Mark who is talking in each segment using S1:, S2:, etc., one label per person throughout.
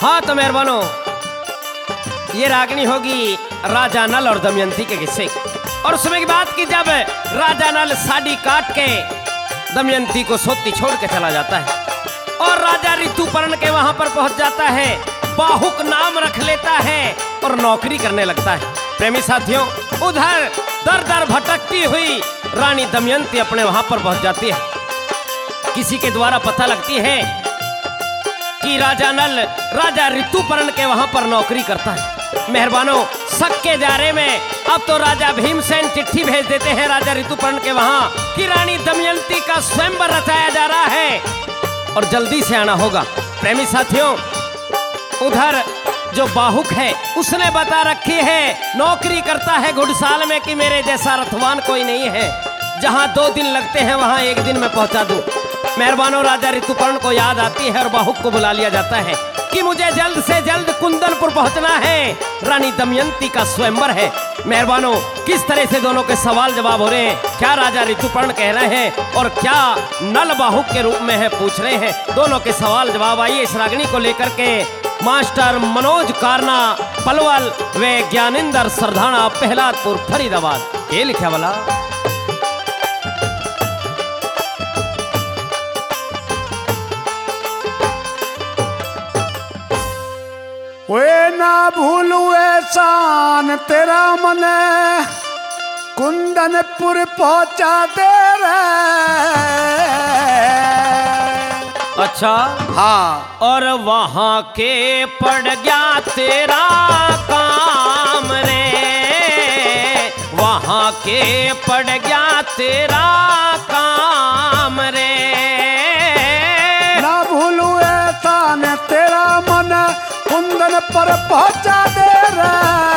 S1: हाँ तो मेहरबानो, ये रागनी होगी राजा नल और दमयंती के किस्से। और उसमें की बात की जब राजा नल साड़ी काट के दमयंती को सोती छोड़ के चला जाता है और राजा ऋतुपर्ण के वहां पर पहुंच जाता है, बाहुक नाम रख लेता है और नौकरी करने लगता है। प्रेमी साथियों, उधर दर दर भटकती हुई रानी दमयंती अपने वहां पर पहुंच जाती है। किसी के द्वारा पता लगती है कि राजा नल राजा ऋतुपर्ण के वहां पर नौकरी करता है। मेहरबानों, शक के दायरे में अब तो राजा भीमसेन चिट्ठी भेज देते हैं राजा ऋतुपर्ण के वहां कि रानी दमयंती का स्वयंवर रचाया जा रहा है और जल्दी से आना होगा। प्रेमी साथियों, उधर जो बाहुक है उसने बता रखी है, नौकरी करता है घुड़साल में कि मेरे जैसा रथवान कोई नहीं है, जहां 2 दिन लगते हैं वहां 1 दिन में पहुंचा दूं। मेहरबानों, राजा ऋतुपर्ण को याद आती है और बाहुक को बुला लिया जाता है कि मुझे जल्द से जल्द कुंदनपुर पहुंचना है, रानी दमयंती का स्वयंवर है। मेहरबानों, किस तरह से दोनों के सवाल जवाब हो रहे हैं, क्या राजा ऋतुपर्ण कह रहे हैं और क्या नल बाहुक के रूप में है पूछ रहे हैं, दोनों के सवाल जवाब आइए इस रागनी को लेकर के मास्टर मनोज कारना पलवल व ज्ञानेंद्र सरधाना पहलादपुर फरीदाबाद। ये लिखा वाला
S2: वे ना भूलू एहसान तेरा मन, कुंदनपुर पहुंचा दे रे।
S1: अच्छा,
S2: हाँ,
S1: और वहां के पड़ गया तेरा काम रे, वहां के पड़ गया तेरा काम रे।
S2: ना भूलू एहसान तेरा मन, कुंदन पर पहुंचा दे रे।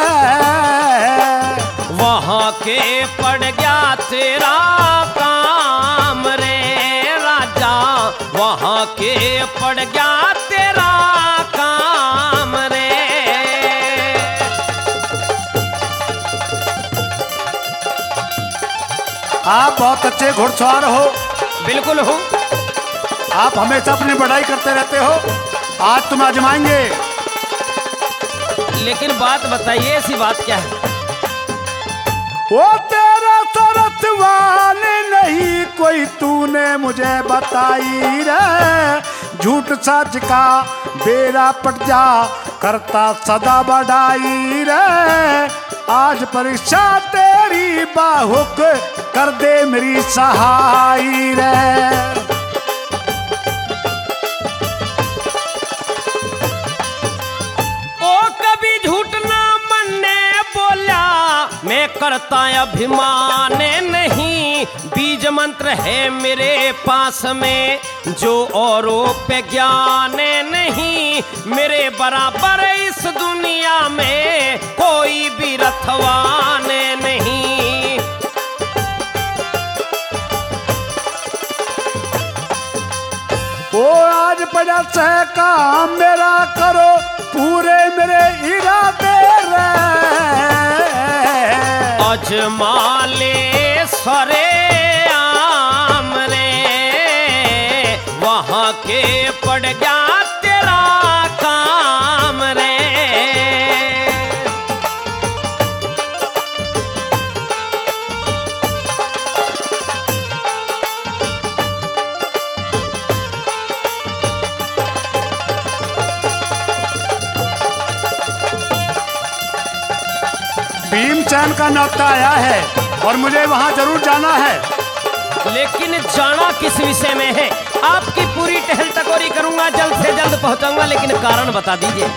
S1: वहां के पड़ गया तेरा काम रे राजा, वहां के पड़ गया तेरा काम रे।
S2: आप बहुत अच्छे घुड़सवार हो।
S1: बिल्कुल हूँ।
S2: आप हमेशा अपनी बढ़ाई करते रहते हो, आज तुम आजमाएंगे।
S1: लेकिन बात बताइए, ऐसी बात क्या है?
S2: वो तेरा सरसवान नहीं कोई तूने मुझे बताई रे, झूठ सच का बेड़ा पट जा करता सदा बढ़ाई रे। आज परीक्षा तेरी बाहुक कर दे मेरी सहाय रे।
S1: मैं करता अभिमान नहीं, बीज मंत्र है मेरे पास में जो औरों पे ज्ञान नहीं, मेरे बराबर इस दुनिया में कोई भी रथवान नहीं।
S2: वो आज पड़ा से काम मेरा करो पूरे मेरे इरादे रे।
S1: अजमाले सरे आम रे, वहां के पड़ गया तेरा काम रे।
S2: भीमसेन का न्योता आया है और मुझे वहां जरूर जाना है।
S1: लेकिन जाना किस विषय में है? आपकी पूरी टहल टकोरी करूंगा, जल्द से जल्द पहुंचाऊंगा, लेकिन कारण बता दीजिए।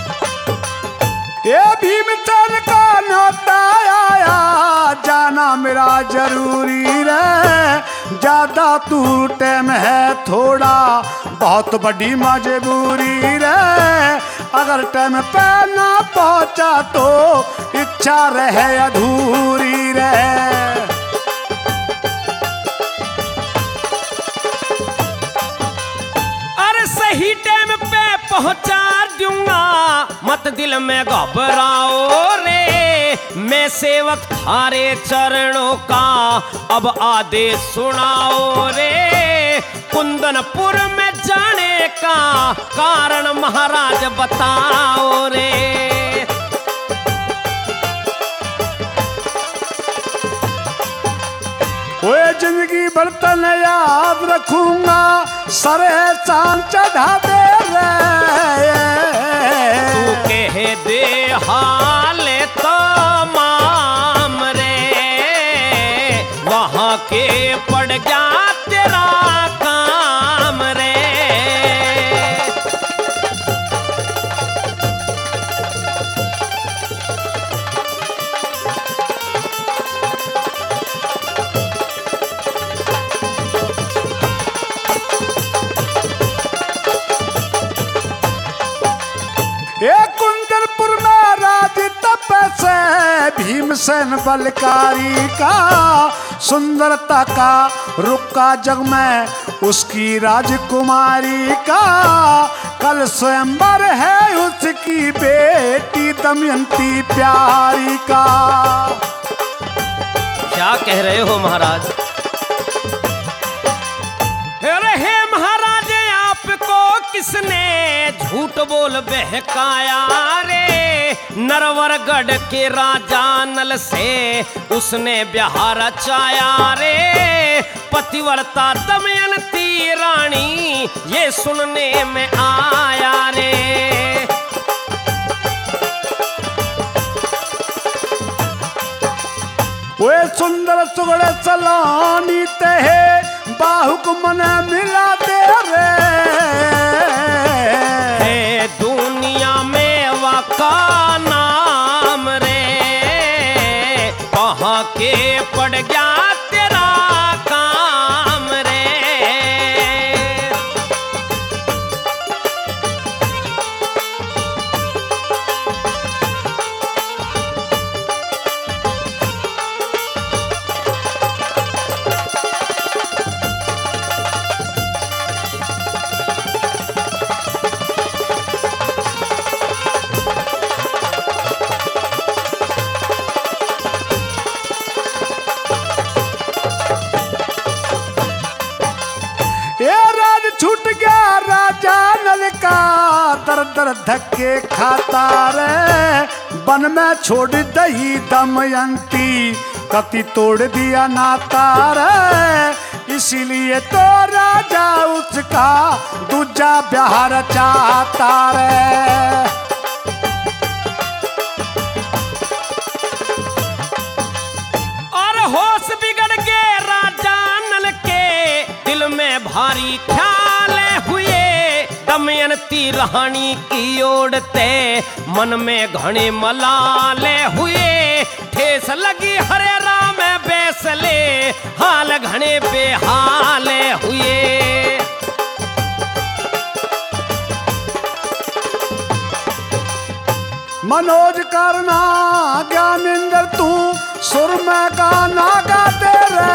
S2: ये भीमसेन का न्योता आया, जाना मेरा जरूरी रे। ज्यादा दूर टाइम है थोड़ा, बहुत बड़ी मजबूरी रे। अगर टाइम पे ना पहुंचा तो इच्छा रहे अधूरी रे।
S1: अरे सही टाइम पे पहुंचा दूंगा, मत दिल में घबराओ रे। मैं सेवक थारे चरणों का अब आदेश सुनाओ रे। कुंदनपुर में जाने का क्या कारण महाराज बताओ रे।
S2: ओए जिंदगी भर तन याद रखूंगा, सर चांद चढ़ा दे रे।
S1: तू कह दे हाल तमाम रे, वहाँ के पड़ गया तेरा काम रे।
S2: कुंदरपुर में राज तप से भीमसेन बलकारी का, सुंदरता का रुका जग में उसकी राजकुमारी का। कल स्वयंवर है उसकी बेटी दमयंती प्यारी का।
S1: क्या कह रहे हो महाराज? अरे हे महाराज, आपको किसने झूठ बोल बहकाया रे। नरवरगढ़ के राजा नल से उसने ब्याह रचाया रे। पतिव्रता दमयंती रानी ये सुनने में आया रे।
S2: वे सुंदर सुगड़े सलानी ते बाहुक मन मिला दे रे।
S1: है दुनिया में वाका नाम रे, वहाँ के पड़ गया तेरा काम रे।
S2: छूट गया राजा नल का, दर दर धक्के खाता रे। वन में छोड़ दही दमयंती, कति तोड़ दिया नाता रे। इसीलिए तो राजा उसका दूजा ब्याह रचाता रे।
S1: और होश बिगड़ गए राजा नल के, दिल में भारी ख्याल हुए। दमयंती रानी की ओढ़ते मन में घने मलाले हुए। ठेस लगी हरे राम बैसले, हाल घने बेहाल हुए।
S2: मनोज करना ज्ञानेंद्र तू सुर में गाना गाते रे।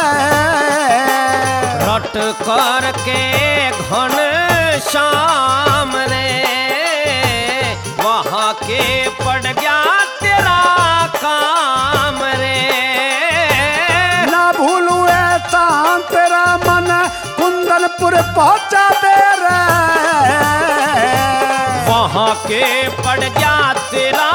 S1: रट करके घन श्याम रे, वहाँ के पड़ गया तेरा काम रे।
S2: ना भूलू ऐसा तेरा मन कुंदनपुर पहुँचा दे रे।
S1: वहाँ के पड़ गया तेरा